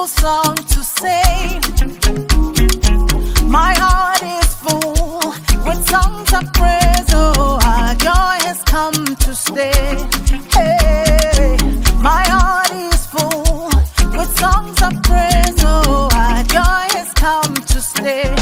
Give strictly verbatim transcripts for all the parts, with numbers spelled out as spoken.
simple song to sing. My heart is full with songs of praise. Oh, our joy has come to stay. Hey, my heart is full with songs of praise. Oh, our joy has come to stay.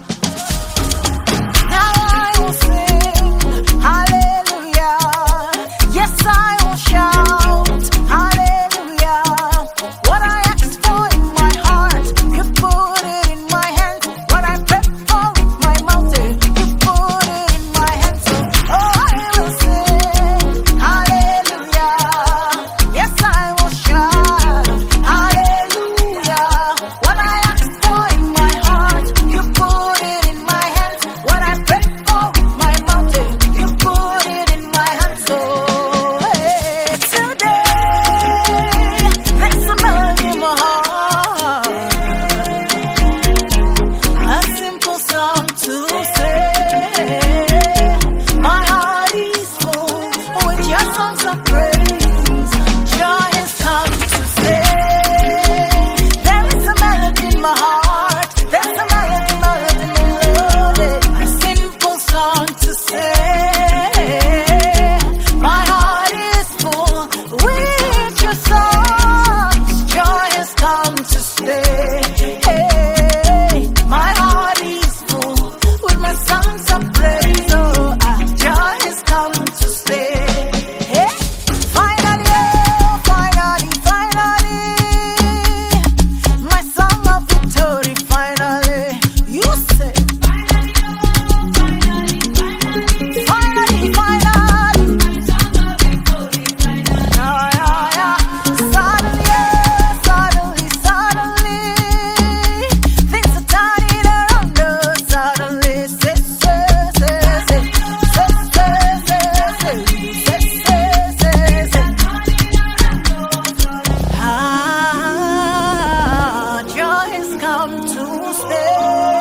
Now I will sing hallelujah. Yes, I will shout hallelujah. What I asked for in my heart, you put it in my hand. What I prayed for with my mouth, you put it in my hand. So, oh, I will sing hallelujah. Yes, I will shout hallelujah. What I asked for in my heart, you put it in my hand. What I prayed for with my mouth, you put it in my hand. So, hey, today, there's a melody in my heart, a simple song to say. My heart is full with your songs of praise. Joy has come to stay. There is a melody in my heart. There's a melody, melody, melody. A simple song to say. My heart is full with your songs. Joy has come to stay. Hey, my heart is full with my songs of praise. Oh, ah, joy has come to stay. Hey, finally, oh, finally, finally, my song of victory. Finally, you say, finally, finally, yeah, yeah, yeah. Suddenly, yeah, suddenly, suddenly, things are turning around us. Suddenly, say, say, say, say, say, say, say, say, say, say, say. Ah, joy has come to stay.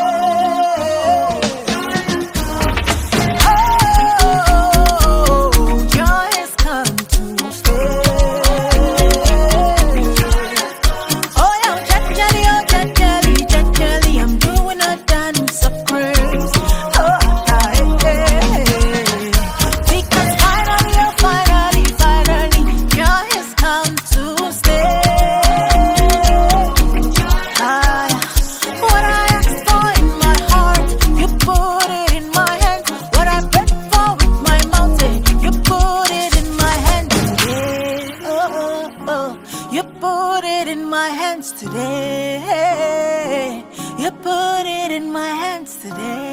Oh, joy has come to stay. Oh, yeah, Jajali, oh, Jajali, Jajali, I'm doing a dance of praise. Oh, hey, hey. Because finally, oh, finally, finally, joy has come to stay. Ah, what I asked for in my heart, you put it in my hand. What I prayed for with my mouth, you put it in my hand today. Oh, oh, oh, you put it in my hands today. You put it in my hands today.